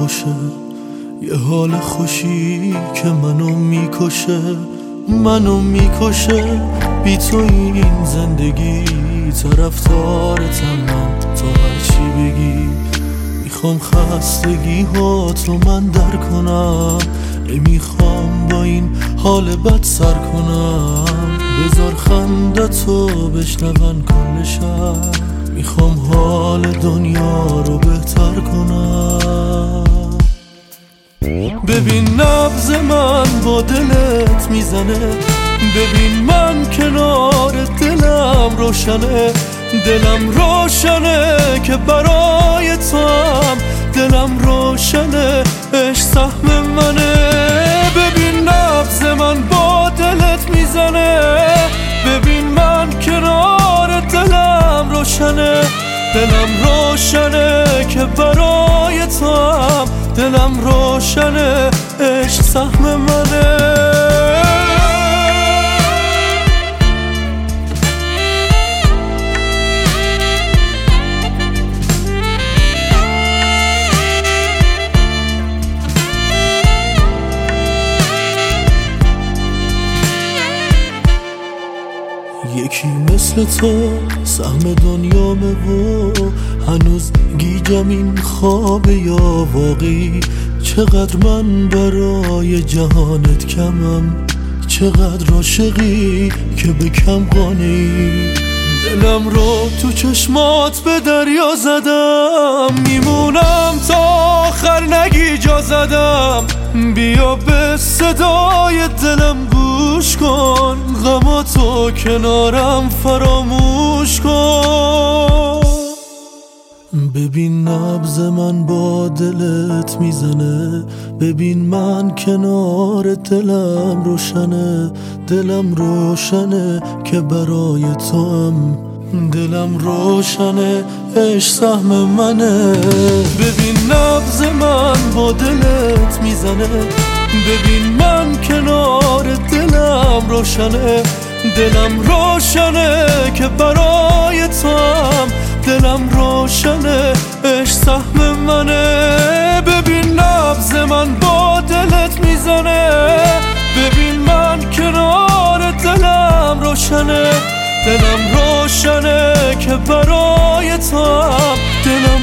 خوشه، یه حال خوشی که منو میکشه. بی تو این زندگی طرفدارتم من، تا هرچی بگی. میخوام خستگی ها تو من در کنم، نمیخوام با این حال بد سر کنم. بذار خنده تو بشنون کل شهر، میخوام حال دنیا رو بهتر کنم. ببین نبض من با دلت میزنه، ببین من کنار دلم روشنه. دلم روشنه که برای تو هم، دلم روشنه عشق سهم منه. ببین نبض من با دلت میزنه، ببین من کنار دلم روشنه. دلم روشنه که برای تو هم، دلم روشنه عشق سهم منه. یکی مثل تو سهم دنیامه و هنوز گیجم این خوابه یا واقعی. چقدر من برای جهانت کمم، چقدر عاشقی که به کم قانعی. دلم رو تو چشمات به دریا زدم، میمونم تا آخر نگی جا زدم. بیا به صدای دلم گوش کن، غماتو کنارم فراموش کن. ببین نبض من با دلت میزنه، ببین من کنار دلم روشنه. دلم روشنه که برای تو هم، دلم روشنه عشق سهم منه. ببین نبض من با دلت میزنه، ببین من کنار دلم روشنه. دلم روشنه که برای تو هم، دلم روشنه عشق سهم منه. ببین نبض من با دلت میزنه، ببین من کنار دلم روشنه. دلم روشنه که برای تو هم، دلم